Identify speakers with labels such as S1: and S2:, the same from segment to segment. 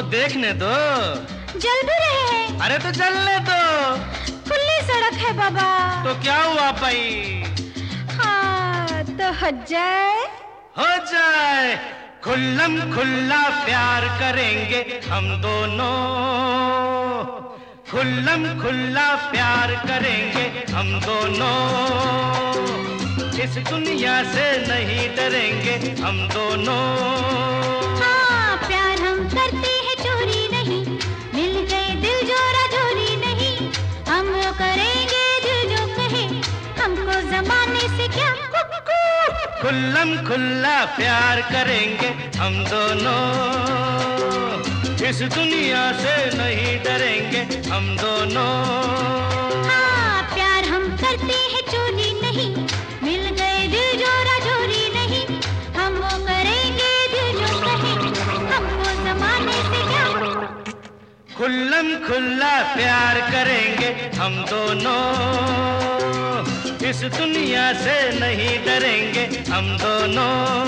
S1: तो देखने दो।
S2: जल भी रहे हैं।
S1: अरे तो चलने दो।
S2: खुली सड़क है बाबा।
S1: तो क्या हुआ भाई?
S2: हाँ तो हो जाए।
S1: हो जाए। खुल्लम खुल्ला प्यार करेंगे हम दोनों, खुल्लम खुल्ला प्यार करेंगे हम दोनों, इस दुनिया से नहीं डरेंगे हम दोनों।
S2: हाँ प्यार हम करते हैं चोरी नहीं, मिल गए दिल जोरा जोरी नहीं, हम वो करेंगे दिल जो कहे, हमको जमाने से क्या।
S1: खुल्लम खुल्ला प्यार करेंगे हम दोनों, इस दुनिया से नहीं डरेंगे हम दोनों।
S2: हाँ प्यार हम करते हैं चोरी नहीं, मिल गए दिल जोरा जोरी नहीं, हम वो करेंगे दिल जो कहे, हमको जमाने से क्या।
S1: खुल्लम खुल्ला प्यार करेंगे हम दोनों, इस दुनिया से नहीं डरेंगे हम दोनों।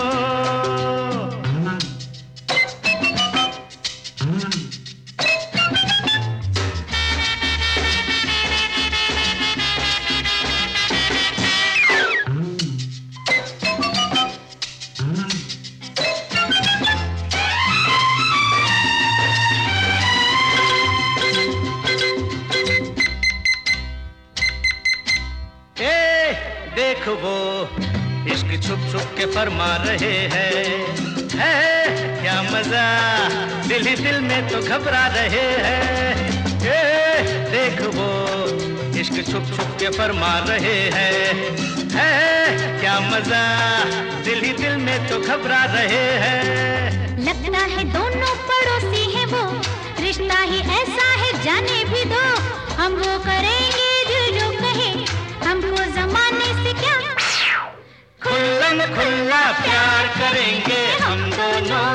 S1: देख वो इश्क छुप छुप के फरमा रहे हैं, है क्या मजा, दिल ही दिल में तो घबरा रहे हैं। देख वो इश्क छुप छुप के फरमा रहे हैं, है क्या मजा, दिल ही दिल में तो घबरा रहे हैं।
S2: लगता है दोनों पड़ोसी हैं वो, रिश्ता ही ऐसा है जाने भी दो, हम वो करेंगे दिल जो कहे, हमको जमाने से क्या।
S1: खुल्लम खुल्ला प्यार करेंगे हम दोनों,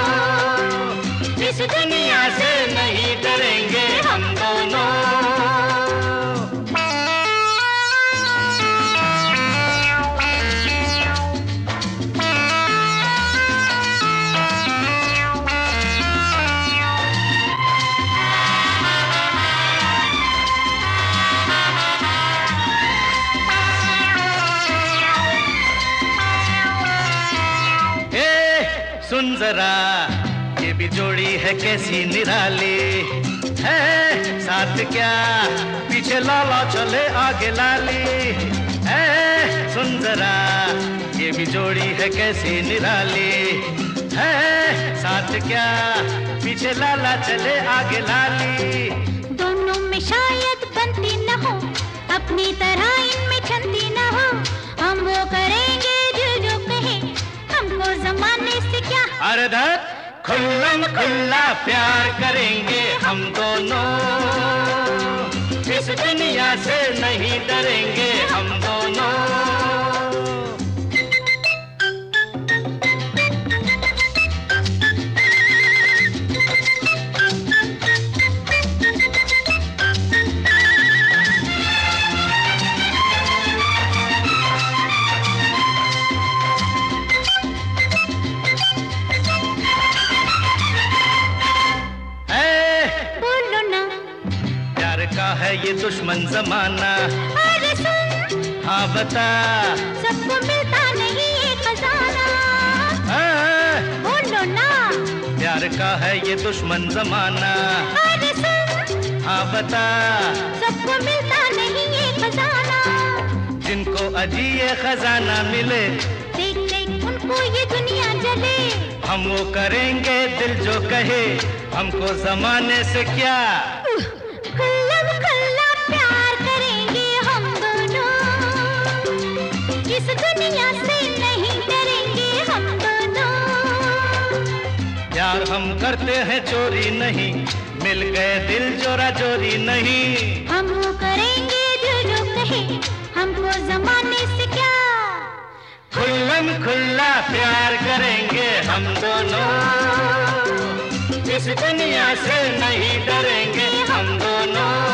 S1: इस दुनिया से नहीं डरेंगे हम दोनों। सुन जरा ये भी जोड़ी है कैसी निराली, है साथ क्या पीछे लाला चले आगे लाली, है सुन जरा ये भी जोड़ी है कैसी निराली, है साथ क्या पीछे लाला चले आगे लाली।
S2: दोनों में शायद बनती न हो, अपनी तरह इनमें छंदी न हो, हम वो करेंगे दिल जो कहे, हमको जमाने से क्या।
S1: अरे धर खुल्लम खुल्ला प्यार करेंगे हम दोनों, इस दुनिया से नहीं डरेंगे हम दोनों। है ये दुश्मन जमाना,
S2: अरे सुन
S1: हाँ बता,
S2: सबको मिलता नहीं ये खजाना, बोलो ना।
S1: प्यार का है ये दुश्मन जमाना,
S2: अरे सुन
S1: हाँ बता,
S2: सबको मिलता नहीं ये खजाना,
S1: जिनको अजी ये खजाना मिले,
S2: देख देख उनको ये दुनिया जले,
S1: हम वो करेंगे दिल जो कहे, हमको जमाने से क्या।
S2: खुल्लम खुल्ला प्यार करेंगे हम दोनों, इस दुनिया से नहीं डरेंगे हम दोनों।
S1: प्यार हम करते हैं चोरी नहीं, मिल गए दिल जोरा जोरी नहीं,
S2: हम वो करेंगे दिल जो कहे, हमको जमाने से क्या।
S1: खुल्लम खुल्ला प्यार करेंगे हम दोनों, इस दुनिया से नहीं डरेंगे हम दोनों।